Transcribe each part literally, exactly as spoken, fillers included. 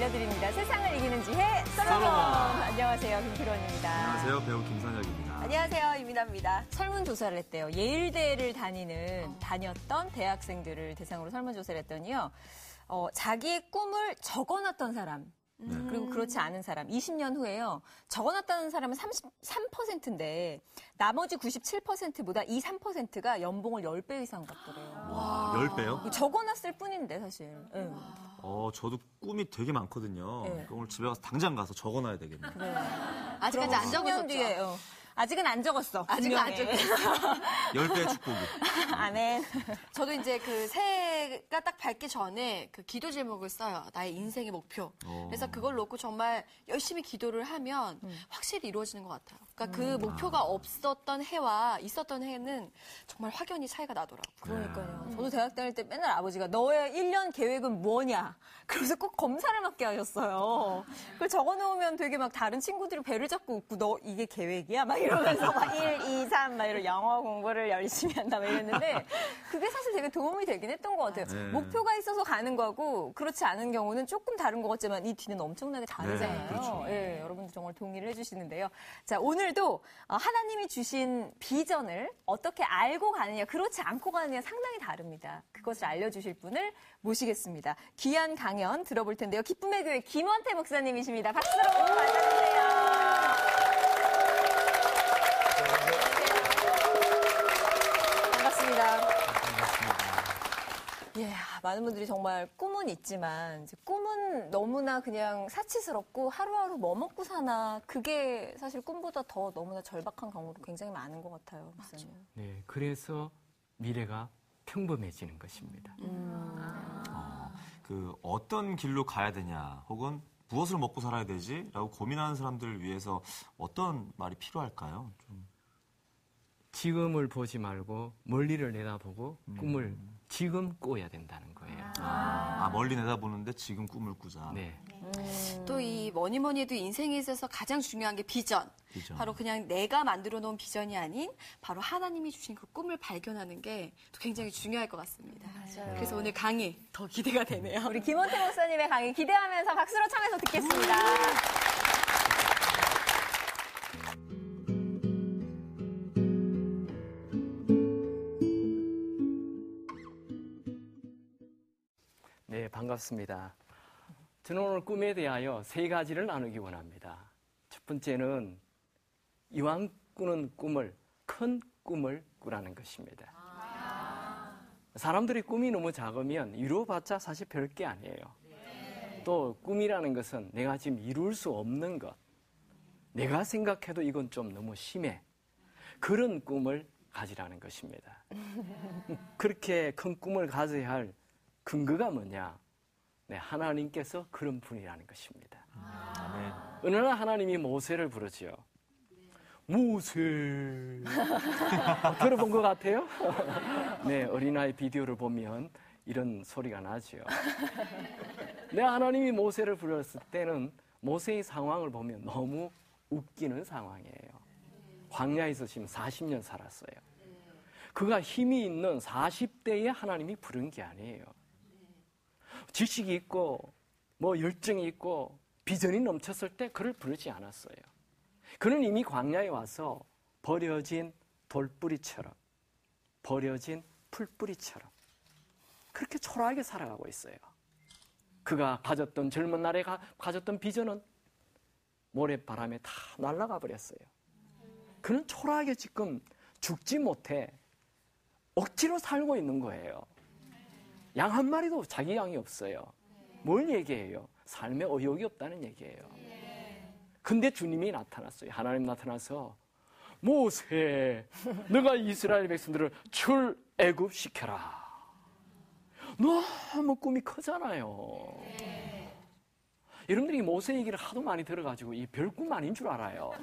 알려드립니다. 세상을 이기는 지혜 솔로몬. 안녕하세요, 김필원입니다. 안녕하세요, 배우 김선혁입니다. 안녕하세요, 이민아입니다. 설문조사를 했대요. 예일대를 다니는 어. 다녔던 대학생들을 대상으로 설문조사를 했더니요. 어, 자기의 꿈을 적어놨던 사람. 네. 그리고 그렇지 않은 사람, 이십 년 후에요. 적어놨다는 사람은 삼십삼 퍼센트인데 나머지 구십칠 퍼센트보다 이, 삼 퍼센트가 연봉을 십 배 이상 받더래요. 와, 십 배요? 적어놨을 뿐인데 사실. 네. 어, 저도 꿈이 되게 많거든요. 네. 오늘 집에 가서 당장 가서 적어놔야 되겠네요. 네. 아직까지 안 적었었죠? 뒤에, 어. 아직은 안 적었어. 아직은 안 적었어. 십 배의 축복이. 아멘. 저도 이제 그 새해가 딱 밝기 전에 그 기도 제목을 써요. 나의 인생의 목표. 오. 그래서 그걸 놓고 정말 열심히 기도를 하면 음. 확실히 이루어지는 것 같아요. 그러니까 음. 그 목표가 아. 없었던 해와 있었던 해는 정말 확연히 차이가 나더라고요. 그러니까요. 네. 저도 대학 다닐 때 맨날 아버지가 너의 일 년 계획은 뭐냐. 그래서 꼭 검사를 맡게 하셨어요. 그걸 적어놓으면 되게 막 다른 친구들이 배를 잡고 웃고 너 이게 계획이야? 막 이러면서 막 일, 이, 삼 막 이런 영어 공부를 열심히 한다 막 이랬는데 그게 사실 되게 도움이 되긴 했던 것 같아요. 네. 목표가 있어서 가는 거고 그렇지 않은 경우는 조금 다른 것 같지만 이 뒤는 엄청나게 다르잖아요. 네, 그렇죠. 네, 여러분들 정말 동의를 해주시는데요. 자, 오늘도 하나님이 주신 비전을 어떻게 알고 가느냐 그렇지 않고 가느냐 상당히 다릅니다. 그것을 알려주실 분을 모시겠습니다. 귀한 강연 들어볼 텐데요. 기쁨의 교회 김원태 목사님이십니다. 박수로 맞아주세요. 반갑습니다. 반갑습니다. 예, 많은 분들이 정말 꿈은 있지만 이제 꿈은 너무나 그냥 사치스럽고 하루하루 뭐 먹고 사나 그게 사실 꿈보다 더 너무나 절박한 경우도 굉장히 많은 것 같아요. 맞아요. 네, 그래서 미래가 평범해지는 것입니다. 음. 어, 그 어떤 길로 가야 되냐 혹은 무엇을 먹고 살아야 되지? 라고 고민하는 사람들을 위해서 어떤 말이 필요할까요? 좀. 지금을 보지 말고 멀리를 내다보고 음. 꿈을 지금 꿔야 된다는 거예요. 아, 아 멀리 내다보는데 지금 꿈을 꾸자. 네. 음. 또 이 뭐니 뭐니 해도 인생에 있어서 가장 중요한 게 비전. 비전. 바로 그냥 내가 만들어 놓은 비전이 아닌 바로 하나님이 주신 그 꿈을 발견하는 게 굉장히 중요할 것 같습니다. 맞아요. 그래서 오늘 강의 더 기대가 되네요. 우리 김원태 목사님의 강의 기대하면서 박수로 청해서 듣겠습니다. 네, 반갑습니다. 저는 오늘 꿈에 대하여 세 가지를 나누기 원합니다. 첫 번째는 이왕 꾸는 꿈을 큰 꿈을 꾸라는 것입니다. 아~ 사람들이 꿈이 너무 작으면 이루어봤자 사실 별게 아니에요. 네. 또 꿈이라는 것은 내가 지금 이룰 수 없는 것, 내가 생각해도 이건 좀 너무 심해. 그런 꿈을 가지라는 것입니다. 그렇게 큰 꿈을 가져야 할 근거가 뭐냐? 네, 하나님께서 그런 분이라는 것입니다. 아, 어느 날 하나님이 모세를 부르지요. 모세. 어, 들어본 것 같아요? 네, 어린아이 비디오를 보면 이런 소리가 나죠. 네, 하나님이 모세를 불렀을 때는 모세의 상황을 보면 너무 웃기는 상황이에요. 광야에서 지금 사십 년 살았어요. 그가 힘이 있는 사십 대에 하나님이 부른 게 아니에요. 지식이 있고 뭐 열정이 있고 비전이 넘쳤을 때 그를 부르지 않았어요. 그는 이미 광야에 와서 버려진 돌뿌리처럼 버려진 풀뿌리처럼 그렇게 초라하게 살아가고 있어요. 그가 가졌던 젊은 날에 가, 가졌던 비전은 모래바람에 다 날아가 버렸어요. 그는 초라하게 지금 죽지 못해 억지로 살고 있는 거예요. 양 한 마리도 자기 양이 없어요. 뭘 얘기해요? 삶에 의욕이 없다는 얘기예요. 근데 주님이 나타났어요. 하나님 나타나서 모세, 너가 이스라엘 백성들을 출애굽시켜라. 너무 꿈이 크잖아요. 여러분들이 모세 얘기를 하도 많이 들어가지고 이 별꿈 아닌 줄 알아요.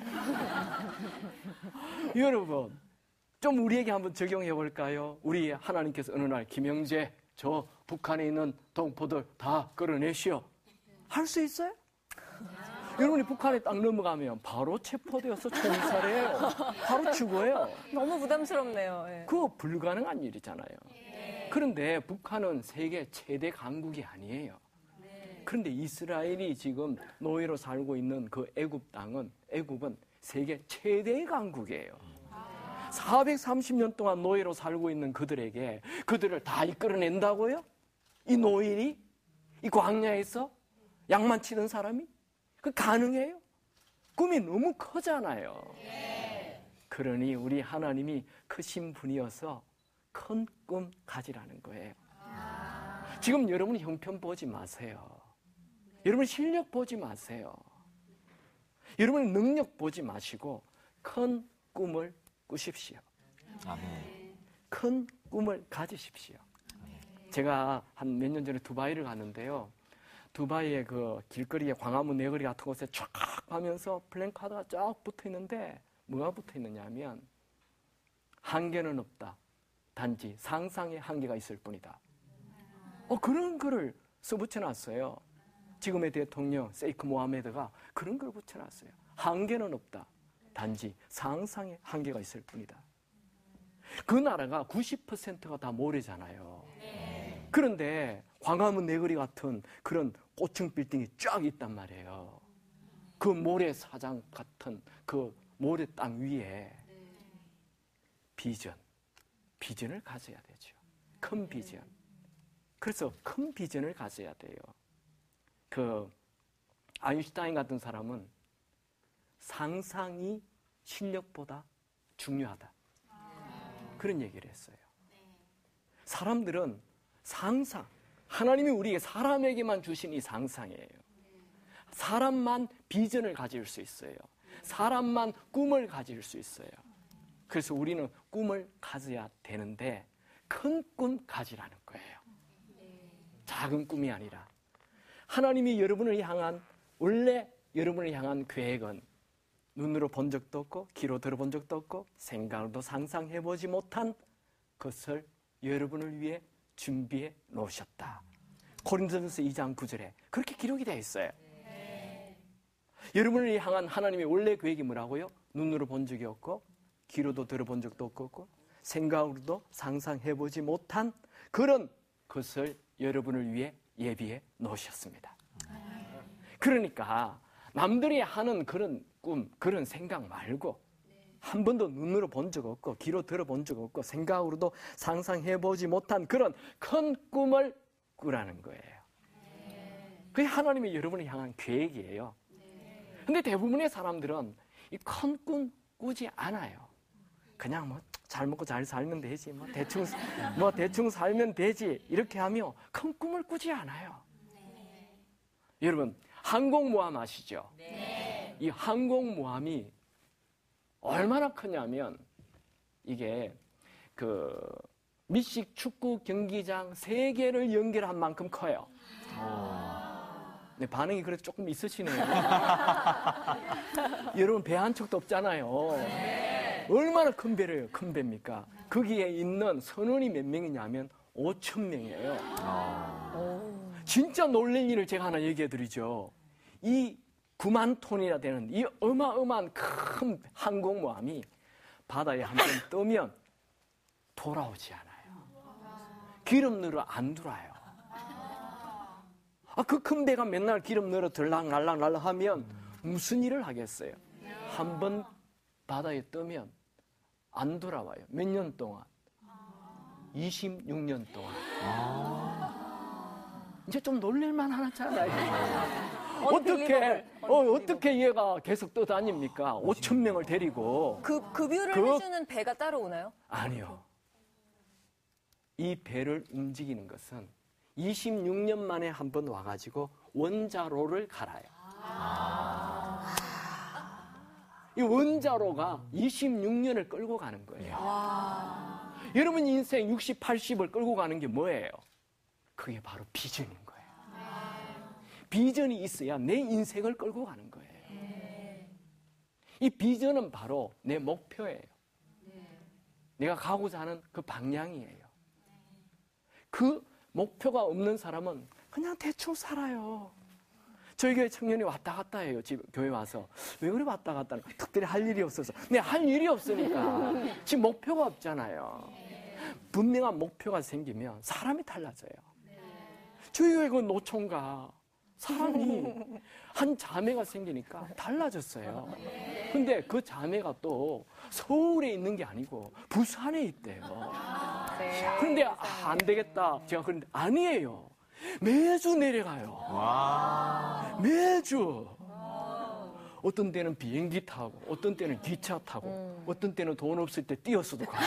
여러분, 좀 우리에게 한번 적용해 볼까요? 우리 하나님께서 어느 날 김영재, 저 북한에 있는 동포들 다 끌어내시오. 할 수 있어요? 여러분이 북한에 딱 넘어가면 바로 체포되어서 총살해요. 바로 죽어요. 너무 부담스럽네요. 예. 그거 불가능한 일이잖아요. 그런데 북한은 세계 최대 강국이 아니에요. 그런데 이스라엘이 지금 노예로 살고 있는 그 애굽 땅은, 애굽은 세계 최대의 강국이에요. 사백삼십 년 동안 노예로 살고 있는 그들에게 그들을 다 이끌어낸다고요? 이 노인이? 이 광야에서 양만 치던 사람이? 그 가능해요? 꿈이 너무 크잖아요. 그러니 우리 하나님이 크신 분이어서 큰 꿈 가지라는 거예요. 지금 여러분 형편 보지 마세요. 여러분 실력 보지 마세요. 여러분 능력 보지 마시고 큰 꿈을 꾸십시오. 아멘. 큰 꿈을 가지십시오. 제가 한 몇 년 전에 두바이를 갔는데요. 두바이의 그 길거리에 광화문 내거리 같은 곳에 쫙 가면서 플랜카드가 쫙 붙어 있는데 뭐가 붙어 있느냐 하면 한계는 없다. 단지 상상의 한계가 있을 뿐이다. 어, 그런 글을 써붙여놨어요. 지금의 대통령 세이크 모하메드가 그런 걸 붙여놨어요. 한계는 없다. 단지 상상의 한계가 있을 뿐이다. 그 나라가 구십 퍼센트가 다 모래잖아요. 그런데 광화문 내거리 같은 그런 고층 빌딩이 쫙 있단 말이에요. 그 모래사장 같은 그 모래 땅 위에 비전, 비전을 가져야 되죠. 큰 비전. 그래서 큰 비전을 가져야 돼요. 그 아인슈타인 같은 사람은 상상이 실력보다 중요하다. 그런 얘기를 했어요. 사람들은 상상, 하나님이 우리에게 사람에게만 주신 이 상상이에요. 사람만 비전을 가질 수 있어요. 사람만 꿈을 가질 수 있어요. 그래서 우리는 꿈을 가져야 되는데 큰 꿈 가지라는 거예요. 작은 꿈이 아니라 하나님이 여러분을 향한, 원래 여러분을 향한 계획은 눈으로 본 적도 없고 귀로 들어본 적도 없고 생각으로도 상상해보지 못한 것을 여러분을 위해 준비해 놓으셨다. 고린도전서 이 장 구 절에 그렇게 기록이 되어 있어요. 네. 여러분을 향한 하나님의 원래 계획이 뭐라고요? 눈으로 본 적이 없고 귀로도 들어본 적도 없고 생각으로도 상상해보지 못한 그런 것을 여러분을 위해 예비해 놓으셨습니다. 그러니까 남들이 하는 그런 꿈, 그런 생각 말고 한 번도 눈으로 본 적 없고 귀로 들어본 적 없고 생각으로도 상상해보지 못한 그런 큰 꿈을 꾸라는 거예요. 그게 하나님이 여러분을 향한 계획이에요. 근데 대부분의 사람들은 이 큰 꿈 꾸지 않아요. 그냥 뭐 잘 먹고 잘 살면 되지, 뭐 대충 뭐 대충 살면 되지 이렇게 하며 큰 꿈을 꾸지 않아요. 여러분 항공모함 아시죠? 이 항공모함이 얼마나 크냐면 이게 그 미식 축구 경기장 세 개를 연결한 만큼 커요. 네, 반응이 그래도 조금 있으시네요. 여러분 배 한 척도 없잖아요. 얼마나 큰 배래요, 큰 배입니까? 거기에 있는 선원이 몇 명이냐면 오천 명이에요. 진짜 놀랄 일을 제가 하나 얘기해 드리죠. 이 구만 톤이나 되는 이 어마어마한 큰 항공모함이 바다에 한 번 뜨면 돌아오지 않아요. 기름 넣으러 안 돌아요. 아, 그 큰 배가 맨날 기름 넣으러 들락날락날락 하면 무슨 일을 하겠어요? 한 번 바다에 뜨면 안 돌아와요. 몇 년 동안? 이십육 년 동안. 이제 좀 놀랄만 하잖아요. 어떻게, 어, 어떻게 얘가 계속 떠다닙니까? 오천 명을 데리고. 그, 급유를 그- 해주는 배가 따로 오나요? 아니요. 이 배를 움직이는 것은 이십육 년 만에 한 번 와가지고 원자로를 갈아요. 이 원자로가 이십육 년을 끌고 가는 거예요. 여러분 인생 육십, 팔십을 끌고 가는 게 뭐예요? 그게 바로 비전인 거예요. 비전이 있어야 내 인생을 끌고 가는 거예요. 이 비전은 바로 내 목표예요. 내가 가고자 하는 그 방향이에요. 그 목표가 없는 사람은 그냥 대충 살아요. 저희 교회 청년이 왔다 갔다 해요. 집 교회 와서. 왜 그래 왔다 갔다 하는 거야? 특별히 할 일이 없어서. 네, 할 일이 없으니까. 지금 목표가 없잖아요. 분명한 목표가 생기면 사람이 달라져요. 저희 교회 그 노총각 사람이 한 자매가 생기니까 달라졌어요. 근데 그 자매가 또 서울에 있는 게 아니고 부산에 있대요. 그런데 아, 안 되겠다. 제가 그런데 아니에요. 매주 내려가요. 와. 매주. 어떤 때는 비행기 타고, 어떤 때는 기차 타고, 음. 어떤 때는 돈 없을 때 뛰어서도 가고.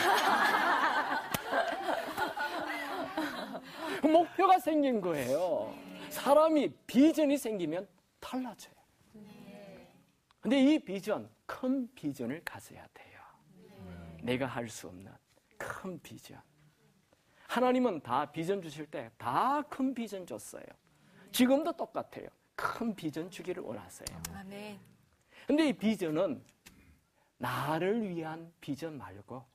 목표가 생긴 거예요. 사람이 비전이 생기면 달라져요. 근데 이 비전, 큰 비전을 가져야 돼요. 내가 할 수 없는 큰 비전. 하나님은 다 비전 주실 때 다 큰 비전 줬어요. 지금도 똑같아요. 큰 비전 주기를 원하세요. 아멘. 근데 이 비전은 나를 위한 비전 말고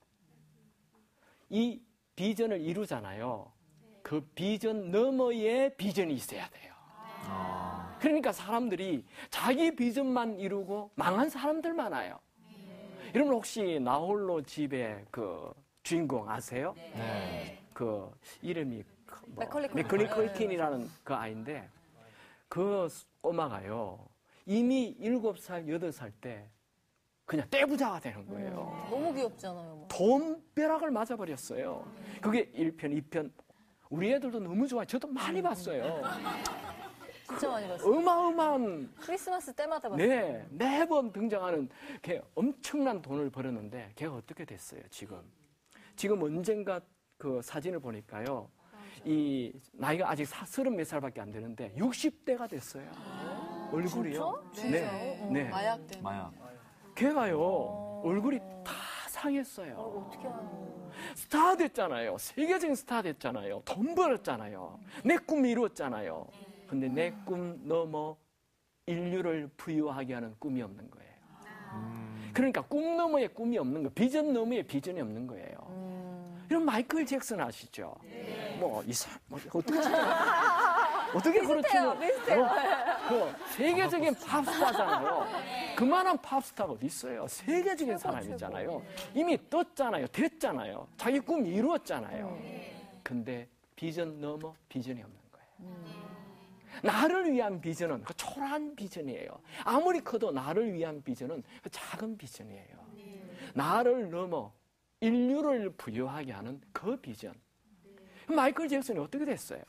이 비전을 이루잖아요. 그 비전 너머의 비전이 있어야 돼요. 그러니까 사람들이 자기 비전만 이루고 망한 사람들 많아요. 여러분 혹시 나홀로 집의 그 주인공 아세요? 네. 그 이름이 뭐 맥컬리 맥컬리 컬킨이라는 그 아이인데 그 꼬마가요. 이미 일곱 살, 여덟 살 때 그냥 떼부자가 되는 거예요. 음, 너무 귀엽잖아요. 뭐. 돈벼락을 맞아버렸어요. 그게 일 편, 이 편. 우리 애들도 너무 좋아요. 저도 많이 봤어요. 진짜 많이 봤어요. 어마어마한, 크리스마스 때마다 봤어요. 네, 매번 등장하는 걔 엄청난 돈을 벌었는데 걔가 어떻게 됐어요, 지금? 지금 언젠가 그 사진을 보니까요. 이 나이가 아직 서른 몇 살밖에 안 되는데 육십 대가 됐어요. 얼굴이요. 진짜? 네, 어, 네. 마약 때문에. 마약. 걔가요 얼굴이 다 상했어요. 어떻게 하는 스타 됐잖아요. 세계적인 스타 됐잖아요. 돈 벌었잖아요. 내 꿈 이루었잖아요. 근데 내 꿈 넘어 인류를 부유하게 하는 꿈이 없는 거예요. 그러니까 꿈 너머의 꿈이 없는 거예요. 비전 너머의 비전이 없는 거예요. 이런 마이클 잭슨 아시죠? 뭐, 이 사람, 뭐, 어떻게 어떻게 그렇지는 비슷해요. 어, 그 세계적인 팝스타잖아요. 그만한 팝스타가 어디 있어요? 세계적인 사람이잖아요. 이미 떴잖아요. 됐잖아요. 자기 꿈 이루었잖아요. 근데 비전 넘어 비전이 없는 거예요. 나를 위한 비전은 그 초라한 비전이에요. 아무리 커도 나를 위한 비전은 그 작은 비전이에요. 나를 넘어 인류를 부유하게 하는 그 비전. 마이클 잭슨이 어떻게 됐어요?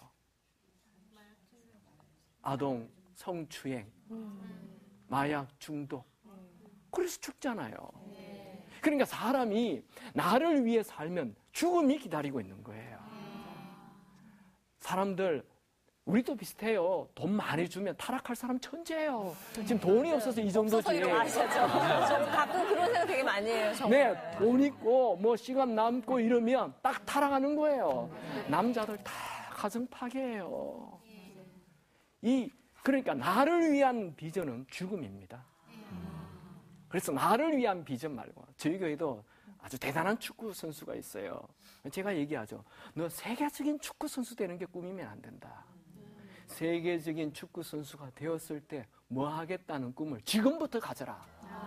아동, 성추행, 마약 중독. 그래서 죽잖아요. 그러니까 사람이 나를 위해 살면 죽음이 기다리고 있는 거예요. 사람들, 우리도 비슷해요. 돈 많이 주면 타락할 사람 천재예요. 지금 돈이 없어서 이 정도지. 아시죠? 저 가끔 그런 생각 되게 많이 해요. 정말. 네, 돈 있고 뭐 시간 남고 이러면 딱 타락하는 거예요. 남자들 다 가정 파괴해요. 이 그러니까 나를 위한 비전은 죽음입니다. 그래서 나를 위한 비전 말고 저희 교회도 아주 대단한 축구 선수가 있어요. 제가 얘기하죠. 너 세계적인 축구 선수 되는 게 꿈이면 안 된다. 세계적인 축구 선수가 되었을 때 뭐 하겠다는 꿈을 지금부터 가져라.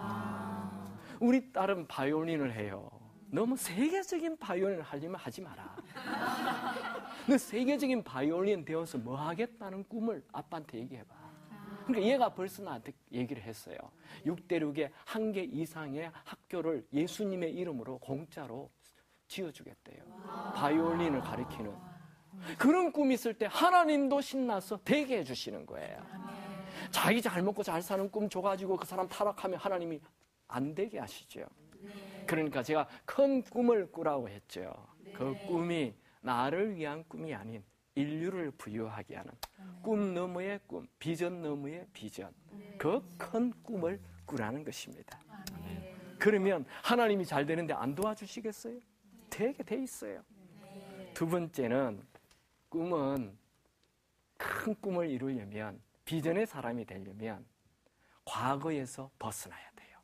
우리 딸은 바이올린을 해요. 너무 세계적인 바이올린을 하려면 하지 마라. 너 세계적인 바이올린 되어서 뭐 하겠다는 꿈을 아빠한테 얘기해봐. 그러니까 얘가 벌써 나한테 얘기를 했어요. 육 대륙에 한 개 이상의 학교를 예수님의 이름으로 공짜로 지어주겠대요. 바이올린을 가르치는. 그런 꿈이 있을 때 하나님도 신나서 되게 해주시는 거예요. 자기 잘 먹고 잘 사는 꿈 줘가지고 그 사람 타락하면 하나님이 안 되게 하시죠. 그러니까 제가 큰 꿈을 꾸라고 했죠. 그 꿈이 나를 위한 꿈이 아닌 인류를 부유하게 하는 꿈 너머의 꿈, 비전 너머의 비전. 그 큰 꿈을 꾸라는 것입니다. 그러면 하나님이 잘 되는데 안 도와주시겠어요? 되게 돼 있어요. 두 번째는 꿈은 큰 꿈을 이루려면 비전의 사람이 되려면 과거에서 벗어나야 돼요.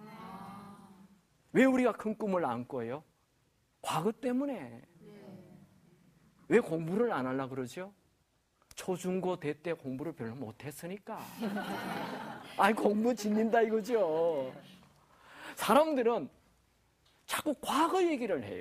왜 우리가 큰 꿈을 안 꿔요? 과거 때문에. 왜 공부를 안 하려고 그러죠? 초중고 대 때 공부를 별로 못했으니까. 아이 공부 질린다 이거죠. 사람들은 자꾸 과거 얘기를 해요.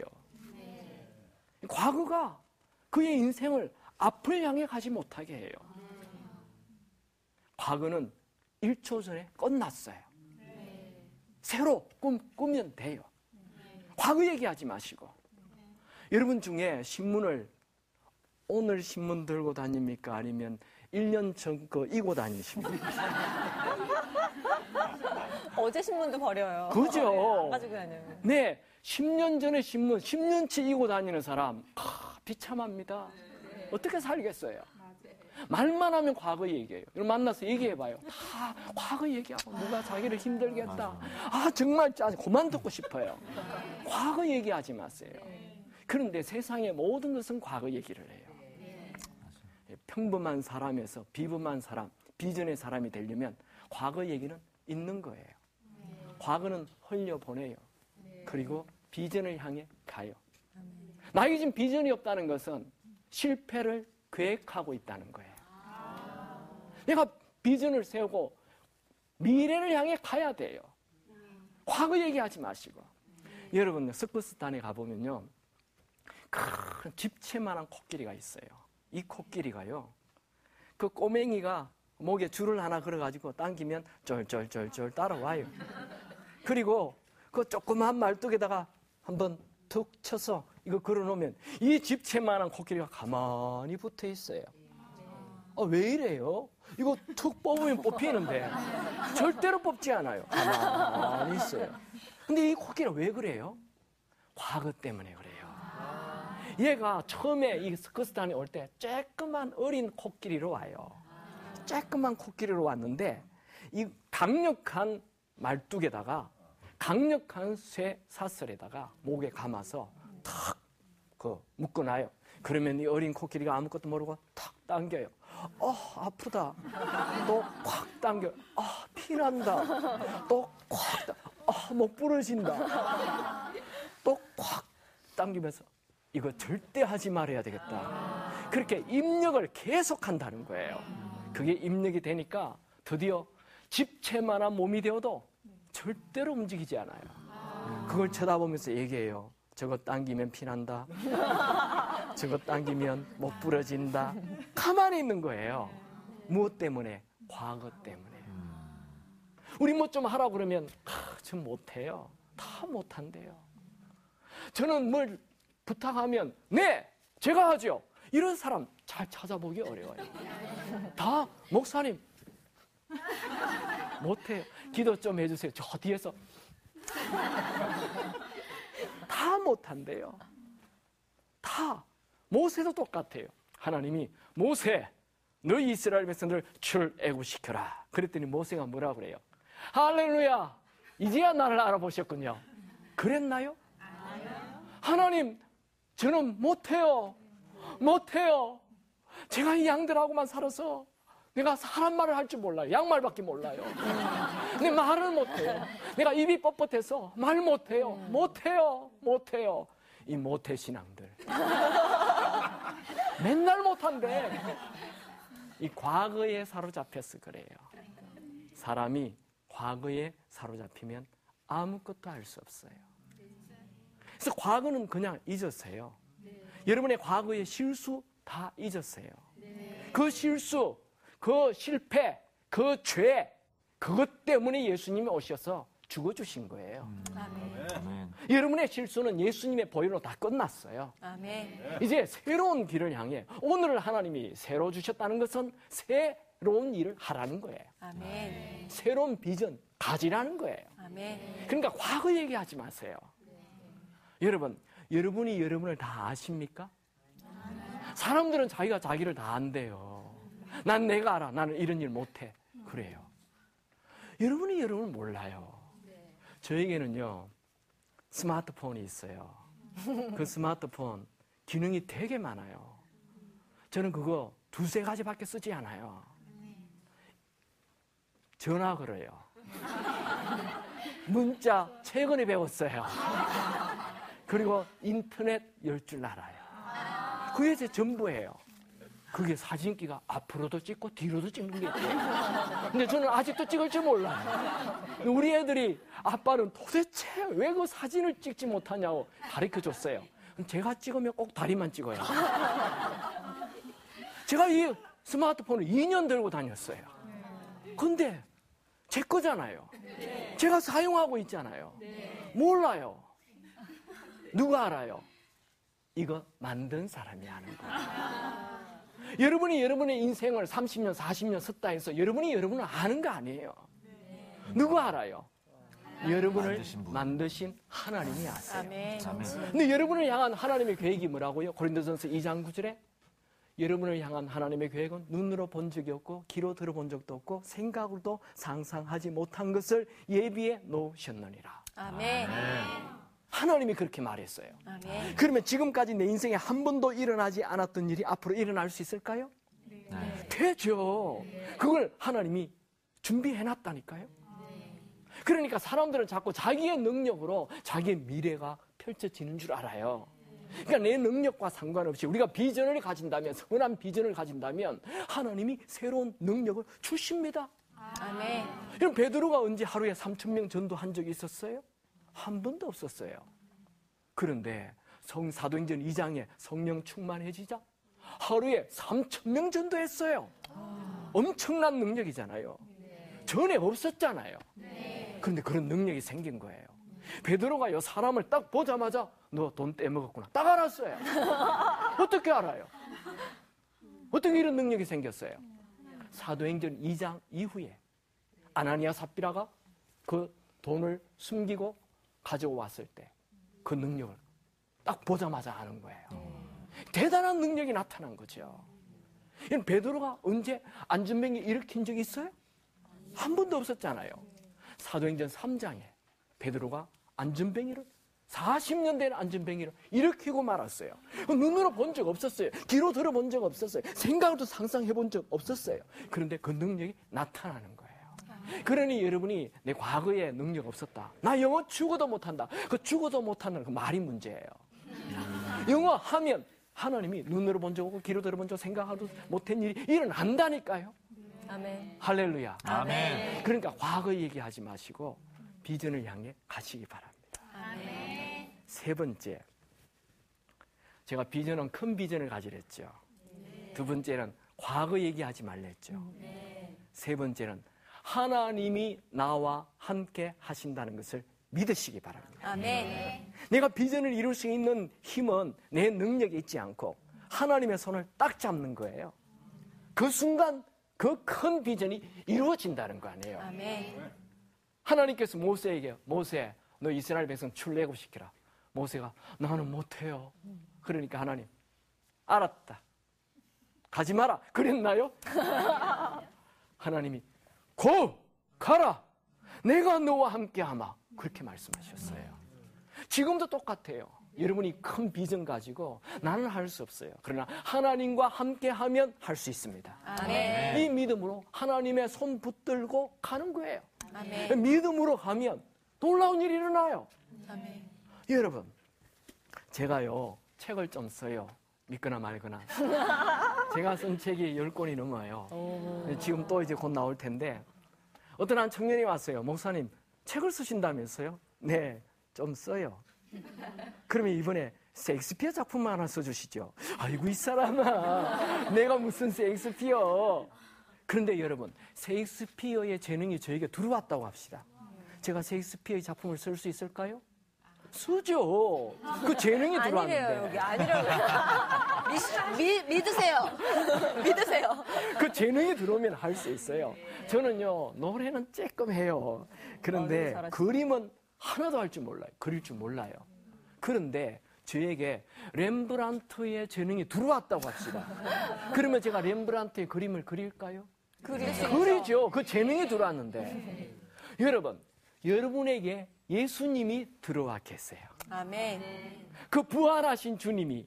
과거가 그의 인생을 앞을 향해 가지 못하게 해요. 과거는 일 초 전에 끝났어요. 새로 꿈, 꾸면 돼요. 과거 얘기하지 마시고. 여러분 중에 신문을 오늘 신문 들고 다닙니까? 아니면 일 년 전 거 이고 다니십니까? 어제 신문도 버려요. 그죠? 안 가지고 다녀요. 네, 십 년 전에 신문, 십 년치 이고 다니는 사람, 아, 비참합니다. 어떻게 살겠어요? 말만 하면 과거 얘기해요. 그럼 만나서 얘기해봐요. 다 과거 얘기하고 누가 자기를 힘들게 했다. 아, 정말 짜증, 그만 듣고 싶어요. 과거 얘기하지 마세요. 그런데 세상의 모든 것은 과거 얘기를 해요. 평범한 사람에서 비범한 사람, 비전의 사람이 되려면 과거 얘기는 있는 거예요. 과거는 흘려보내요. 그리고 비전을 향해 가요. 나에게 지금 비전이 없다는 것은 실패를 계획하고 있다는 거예요. 내가 비전을 세우고 미래를 향해 가야 돼요. 과거 얘기하지 마시고. 여러분, 서커스단에 가보면요, 큰 집채만한 코끼리가 있어요. 이 코끼리가요, 그 꼬맹이가 목에 줄을 하나 걸어가지고 당기면 쫄쫄쫄쫄 따라와요. 그리고 그 조그만 말뚝에다가 한번 툭 쳐서 이거 걸어놓으면 이 집채만한 코끼리가 가만히 붙어 있어요. 아, 왜 이래요? 이거 툭 뽑으면 뽑히는데 절대로 뽑지 않아요. 가만히 있어요. 근데 이 코끼리가 왜 그래요? 과거 때문에 그래요. 얘가 처음에 이 서커스단에 올 때 쬐끄만 어린 코끼리로 와요. 쬐끄만 코끼리로 왔는데 이 강력한 말뚝에다가 강력한 쇠 사슬에다가 목에 감아서 탁 그 묶어놔요. 그러면 이 어린 코끼리가 아무것도 모르고 탁 당겨요. 어, 아프다. 또 콱 당겨. 아, 피난다. 또 콱 당겨. 아, 목 부러진다. 또 콱 당기면서 이거 절대 하지 말아야 되겠다. 그렇게 입력을 계속 한다는 거예요. 그게 입력이 되니까 드디어 집채만한 몸이 되어도 절대로 움직이지 않아요. 그걸 쳐다보면서 얘기해요. 저거 당기면 피난다. 저거 당기면 목 부러진다. 가만히 있는 거예요. 무엇 때문에? 과거 때문에. 우리 뭐 좀 하라고 그러면 아, 전 못해요. 다 못한대요. 저는 뭘 부탁하면 네, 제가 하죠. 이런 사람 잘 찾아보기 어려워요. 다 목사님 못해요. 기도 좀 해주세요. 저 뒤에서 다 못한대요. 다. 모세도 똑같아요. 하나님이 모세, 너희 이스라엘 백성들을 출애굽시켜라. 그랬더니 모세가 뭐라 그래요? 할렐루야, 이제야 나를 알아보셨군요. 그랬나요? 하나님, 저는 못해요. 못해요. 제가 이 양들하고만 살아서 내가 사람 말을 할 줄 몰라요. 양말밖에 몰라요. 내 말을 못해요. 내가 입이 뻣뻣해서 말 못해요. 못해요. 못해요. 이 모태 신앙들. 맨날 못한대. 이 과거에 사로잡혀서 그래요. 사람이 과거에 사로잡히면 아무것도 할 수 없어요. 그래서 과거는 그냥 잊으세요. 여러분의 과거의 실수 다 잊으세요. 그 실수, 그 실패, 그 죄, 그것 때문에 예수님이 오셔서 죽어주신 거예요. 아멘. 아멘. 여러분의 실수는 예수님의 보혈로 다 끝났어요. 아멘. 이제 새로운 길을 향해 오늘 하나님이 새로 주셨다는 것은 새로운 일을 하라는 거예요. 아멘. 새로운 비전 가지라는 거예요. 아멘. 그러니까 과거 얘기하지 마세요. 여러분, 여러분이 여러분을 다 아십니까? 사람들은 자기가 자기를 다 안대요. 난 내가 알아. 나는 이런 일 못해. 그래요. 여러분이 여러분을 몰라요. 저에게는요, 스마트폰이 있어요. 그 스마트폰 기능이 되게 많아요. 저는 그거 두세 가지밖에 쓰지 않아요. 전화 걸어요. 문자 최근에 배웠어요. 그리고 인터넷 열 줄 알아요. 그게 제 전부예요. 그게 사진기가 앞으로도 찍고 뒤로도 찍는 게 있대요. 근데 저는 아직도 찍을 줄 몰라요. 우리 애들이 아빠는 도대체 왜 그 사진을 찍지 못하냐고 가르쳐줬어요. 제가 찍으면 꼭 다리만 찍어요. 제가 이 스마트폰을 이 년 들고 다녔어요. 근데 제 거잖아요. 제가 사용하고 있잖아요. 몰라요. 누가 알아요? 이거 만든 사람이 아는 거예요. 여러분이 여러분의 인생을 삼십 년, 사십 년 썼다 해서 여러분이 여러분을 아는 거 아니에요. 누가 알아요? 여러분을 만드신 분. 만드신 하나님이 아세요. 아멘. 근데 여러분을 향한 하나님의 계획이 뭐라고요? 고린도전서 이 장 구 절에 여러분을 향한 하나님의 계획은 눈으로 본 적이 없고 귀로 들어본 적도 없고 생각으로도 상상하지 못한 것을 예비해 놓으셨느니라. 아멘. 하나님이 그렇게 말했어요. 아멘. 그러면 지금까지 내 인생에 한 번도 일어나지 않았던 일이 앞으로 일어날 수 있을까요? 네. 되죠. 그걸 하나님이 준비해놨다니까요. 그러니까 사람들은 자꾸 자기의 능력으로 자기의 미래가 펼쳐지는 줄 알아요. 그러니까 내 능력과 상관없이 우리가 비전을 가진다면, 선한 비전을 가진다면 하나님이 새로운 능력을 주십니다. 아멘. 그럼 베드로가 언제 하루에 삼천 명 전도한 적이 있었어요? 한 번도 없었어요. 그런데 성 사도행전 이 장에 성령 충만해지자 하루에 삼천 명 전도했어요. 엄청난 능력이잖아요. 전에 없었잖아요. 그런데 그런 능력이 생긴 거예요. 베드로가요, 사람을 딱 보자마자 너 돈 떼먹었구나 딱 알았어요. 어떻게 알아요? 어떻게 이런 능력이 생겼어요? 사도행전 이 장 이후에 아나니아 삽비라가 그 돈을 숨기고 가지고 왔을 때 그 능력을 딱 보자마자 아는 거예요. 대단한 능력이 나타난 거죠. 베드로가 언제 안전뱅이 일으킨 적이 있어요? 한 번도 없었잖아요. 사도행전 삼 장에 베드로가 안전뱅이를 사십 년 된 안전뱅이를 일으키고 말았어요. 눈으로 본 적 없었어요. 귀로 들어본 적 없었어요. 생각으로도 상상해 본 적 없었어요. 그런데 그 능력이 나타나는 거예요. 그러니 여러분이 내 과거에 능력 없었다. 나 영어 죽어도 못한다. 그 죽어도 못하는 그 말이 문제예요. 영어 하면 하나님이 눈으로 본 적 없고 귀로 들어본 적 생각하도 못한 일이 일어난다니까요. 아멘. 할렐루야. 아멘. 그러니까 과거 얘기하지 마시고 비전을 향해 가시기 바랍니다. 아멘. 세 번째, 제가 비전은 큰 비전을 가지랬죠. 두 번째는 과거 얘기하지 말랬죠. 세 번째는 하나님이 나와 함께 하신다는 것을 믿으시기 바랍니다. 아멘. 내가 비전을 이룰 수 있는 힘은 내 능력에 있지 않고 하나님의 손을 딱 잡는 거예요. 그 순간 그 큰 비전이 이루어진다는 거 아니에요. 아멘. 하나님께서 모세에게 모세 너 이스라엘 백성 출애굽시키라. 모세가 나는 못해요. 그러니까 하나님 알았다. 가지 마라. 그랬나요? 하나님이 고! 가라! 내가 너와 함께하마. 그렇게 말씀하셨어요. 지금도 똑같아요. 여러분이 큰 비전 가지고 나는 할 수 없어요. 그러나 하나님과 함께하면 할 수 있습니다. 아멘. 이 믿음으로 하나님의 손 붙들고 가는 거예요. 아멘. 믿음으로 가면 놀라운 일이 일어나요. 아멘. 여러분, 제가요 책을 좀 써요. 믿거나 말거나. 제가 쓴 책이 열 권이 넘어요. 지금 또 이제 곧 나올 텐데 어떤 한 청년이 왔어요. 목사님, 책을 쓰신다면서요? 네, 좀 써요. 그러면 이번에 셰익스피어 작품 하나 써주시죠. 아이고 이 사람아, 내가 무슨 셰익스피어. 그런데 여러분, 셰익스피어의 재능이 저에게 들어왔다고 합시다. 제가 셰익스피어의 작품을 쓸 수 있을까요? 쓰죠. 그 재능이 들어왔는데. 아니래요, 여기. 아니라고. 미, 믿으세요. 믿으세요. 그 재능이 들어오면 할 수 있어요. 저는요, 노래는 조금 해요. 그런데 아, 네, 그림은 하나도 할 줄 몰라요. 그릴 줄 몰라요. 그런데 저에게 렘브란트의 재능이 들어왔다고 합시다. 그러면 제가 렘브란트의 그림을 그릴까요? 그릴 수 있죠. 그리죠. 그 재능이 들어왔는데. 여러분, 여러분에게 예수님이 들어와 계세요. 아멘. 그 부활하신 주님이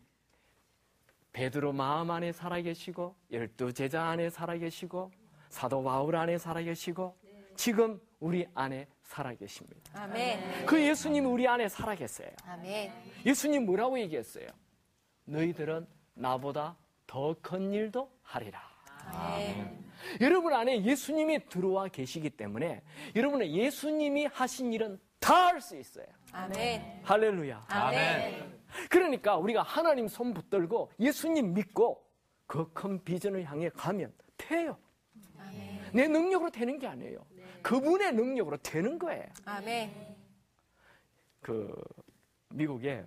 베드로 마음 안에 살아계시고 열두 제자 안에 살아계시고 사도 바울 안에 살아계시고 지금 우리 안에 살아계십니다. 아멘. 그 예수님이 우리 안에 살아계세요. 아멘. 예수님 뭐라고 얘기했어요? 너희들은 나보다 더 큰 일도 하리라. 아멘. 여러분 안에 예수님이 들어와 계시기 때문에 여러분은 예수님이 하신 일은 다 할 수 있어요. 아멘. 할렐루야. 아멘. 그러니까 우리가 하나님 손 붙들고 예수님 믿고 그 큰 비전을 향해 가면 돼요. 내 능력으로 되는 게 아니에요. 그분의 능력으로 되는 거예요. 아멘. 그 미국에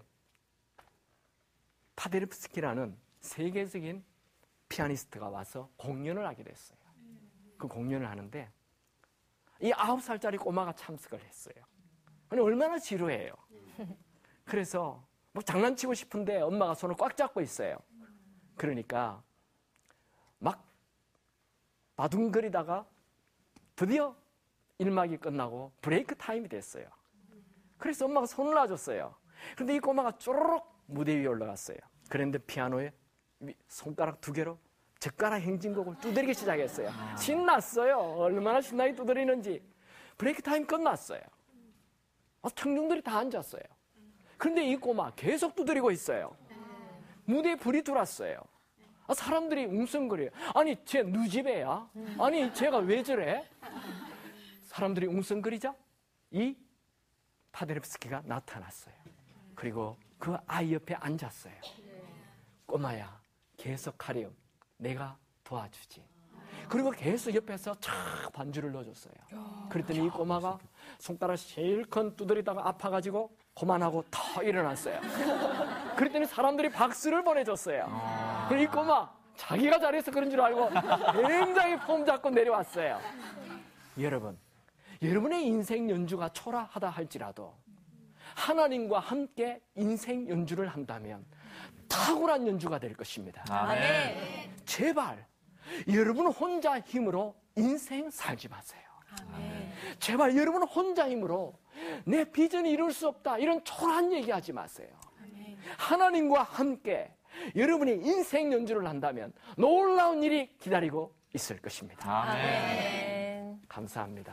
파데르프스키라는 세계적인 피아니스트가 와서 공연을 하게 됐어요. 그 공연을 하는데 이 아홉 살짜리 꼬마가 참석을 했어요. 근데 얼마나 지루해요. 그래서 뭐 장난치고 싶은데 엄마가 손을 꽉 잡고 있어요. 그러니까 막 바둥거리다가 드디어 일 막이 끝나고 브레이크 타임이 됐어요. 그래서 엄마가 손을 놔줬어요. 그런데 이 꼬마가 쪼르륵 무대 위에 올라갔어요. 그런데 피아노에 손가락 두 개로 젓가락 행진곡을 두드리기 시작했어요. 신났어요. 얼마나 신나게 두드리는지. 브레이크 타임 끝났어요. 청중들이 다 앉았어요. 그런데 이 꼬마 계속 두드리고 있어요. 무대에 불이 들어왔어요. 사람들이 웅성거려요. 아니, 쟤 누집애야? 아니, 쟤가 왜 저래? 사람들이 웅성거리자 이 파데르프스키가 나타났어요. 그리고 그 아이 옆에 앉았어요. 꼬마야, 계속하렴. 내가 도와주지. 그리고 계속 옆에서 촥 반주를 넣어줬어요. 그랬더니 이 꼬마가 손가락 실컷 두드리다가 아파가지고 그만하고 더 일어났어요. 그랬더니 사람들이 박수를 보내줬어요. 그리고 이 꼬마 자기가 잘해서 그런 줄 알고 굉장히 폼 잡고 내려왔어요. 여러분, 여러분의 인생 연주가 초라하다 할지라도 하나님과 함께 인생 연주를 한다면 탁월한 연주가 될 것입니다. 아멘. 제발 여러분 혼자 힘으로 인생 살지 마세요. 아멘. 제발 여러분 혼자 힘으로 내 비전이 이룰 수 없다 이런 초라한 얘기하지 마세요. 아멘. 하나님과 함께 여러분이 인생 연주를 한다면 놀라운 일이 기다리고 있을 것입니다. 아멘. 감사합니다.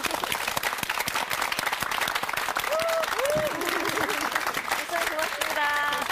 목사님 고맙습니다.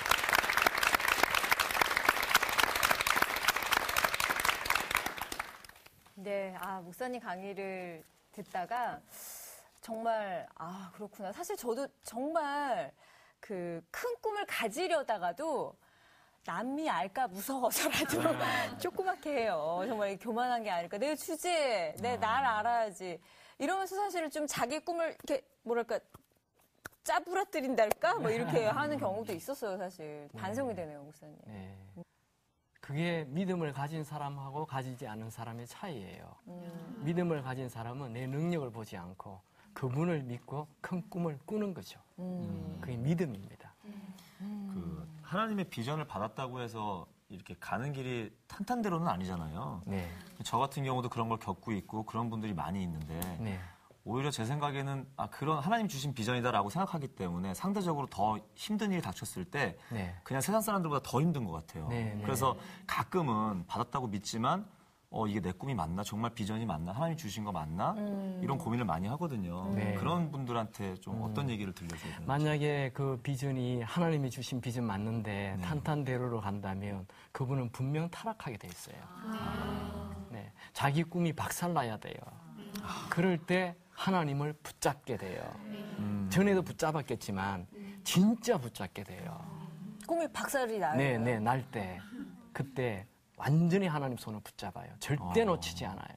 네, 아 목사님 강의를 듣다가 정말 아 그렇구나. 사실 저도 정말 그 큰 꿈을 가지려다가도 남이 알까 무서워서라도 조그맣게 해요. 정말 교만한 게 아닐까. 내 주제, 내 날 알아야지. 이러면서 사실은 좀 자기 꿈을 이렇게 뭐랄까 짜부라뜨린달까? 뭐 이렇게 하는 경우도 있었어요, 사실. 반성이 되네요, 목사님. 네. 그게 믿음을 가진 사람하고 가지지 않은 사람의 차이예요. 음. 믿음을 가진 사람은 내 능력을 보지 않고 그분을 믿고 큰 꿈을 꾸는 거죠. 음. 그게 믿음입니다. 그 하나님의 비전을 받았다고 해서 이렇게 가는 길이 탄탄대로는 아니잖아요. 네. 저 같은 경우도 그런 걸 겪고 있고 그런 분들이 많이 있는데 네. 오히려 제 생각에는 아 그런 하나님 주신 비전이다라고 생각하기 때문에 상대적으로 더 힘든 일이 닥쳤을 때 네. 그냥 세상 사람들보다 더 힘든 것 같아요. 네, 네. 그래서 가끔은 받았다고 믿지만 어 이게 내 꿈이 맞나? 정말 비전이 맞나? 하나님 주신 거 맞나? 음. 이런 고민을 많이 하거든요. 네. 그런 분들한테 좀 어떤 얘기를 들려줘야 되나요? 만약에 그 비전이 하나님이 주신 비전 맞는데 네. 탄탄대로로 간다면 그분은 분명 타락하게 돼 있어요. 네. 자기 꿈이 박살나야 돼요. 그럴 때 하나님을 붙잡게 돼요. 음. 전에도 붙잡았겠지만 진짜 붙잡게 돼요. 꿈이 박살이 나요. 네, 네, 날 때. 그때 완전히 하나님 손을 붙잡아요. 절대 어. 놓치지 않아요.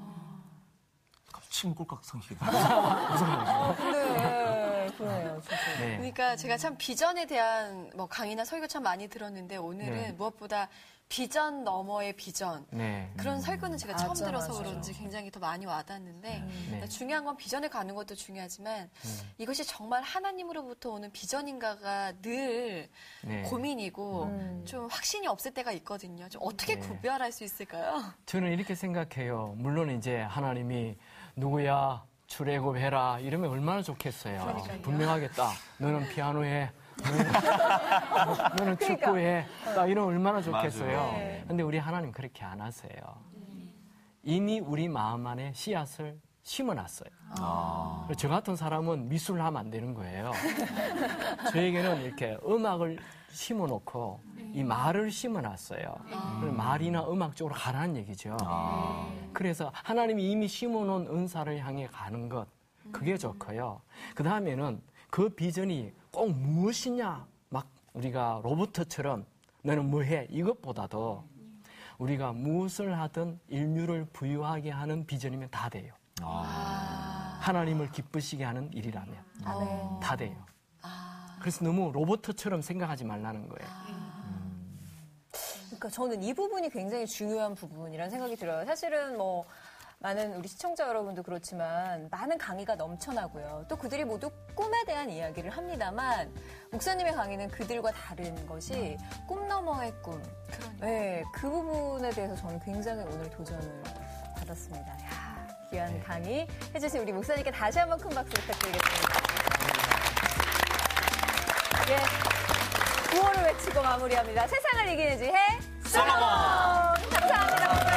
침 꼴깍 삼키게 네, 그래요, 진짜. 네. 그러니까 제가 참 비전에 대한 뭐 강의나 설교 참 많이 들었는데 오늘은 네. 무엇보다 비전 너머의 비전 네. 그런 설교는 제가 처음 맞아, 들어서 맞아. 그런지 굉장히 더 많이 와닿는데 네. 중요한 건 비전에 가는 것도 중요하지만 이것이 정말 하나님으로부터 오는 비전인가가 늘 네. 고민이고 음. 좀 확신이 없을 때가 있거든요. 좀 어떻게 네. 구별할 수 있을까요? 저는 이렇게 생각해요. 물론 이제 하나님이 누구야 출애굽해라 이러면 얼마나 좋겠어요. 그러니까요. 분명하겠다. 너는 피아노해. 너는, 너는 축구해. 딱 이러면 얼마나 좋겠어요. 맞아요. 네. 근데 우리 하나님 그렇게 안 하세요. 이미 우리 마음 안에 씨앗을 심어놨어요. 아. 저 같은 사람은 미술을 하면 안 되는 거예요. 저에게는 이렇게 음악을 심어놓고 이 말을 심어놨어요. 그래서 말이나 음악 쪽으로 가라는 얘기죠. 아. 그래서 하나님이 이미 심어놓은 은사를 향해 가는 것, 그게 좋고요. 그 다음에는 그 비전이 꼭 무엇이냐, 막 우리가 로봇처럼 너는 뭐 해? 이것보다도 우리가 무엇을 하든 인류를 부유하게 하는 비전이면 다 돼요. 아. 하나님을 기쁘시게 하는 일이라면 아멘. 다 돼요. 그래서 너무 로봇처럼 생각하지 말라는 거예요. 그러니까 저는 이 부분이 굉장히 중요한 부분이라는 생각이 들어요. 사실은 뭐 많은 우리 시청자 여러분도 그렇지만 많은 강의가 넘쳐나고요. 또 그들이 모두 꿈에 대한 이야기를 합니다만 목사님의 강의는 그들과 다른 것이 꿈 너머의 꿈. 네, 그 부분에 대해서 저는 굉장히 오늘 도전을 받았습니다. 야, 귀한 네. 강의 해주신 우리 목사님께 다시 한번 큰 박수 부탁드리겠습니다. 예, 구호를 외치고 마무리합니다. 세상을 이기는 지혜 솔로몬. 감사합니다.